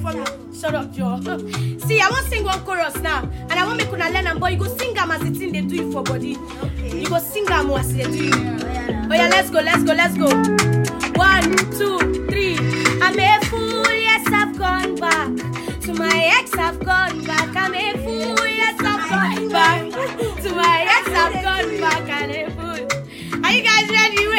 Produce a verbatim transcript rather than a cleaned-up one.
for me. Shut up, Joe. See, I want to sing one chorus now, and I want to make una learn and boy, you go sing them as the thing they do it for body. Okay. You go sing them as they do it. Oh yeah, oh yeah, let's go, let's go, let's go. One, two, three. I'm a fool, yes, I've gone back. To my ex, I've gone back. I'm a fool, yes, I've gone back. To my ex, I've gone back. I'm a fool. Are you guys ready?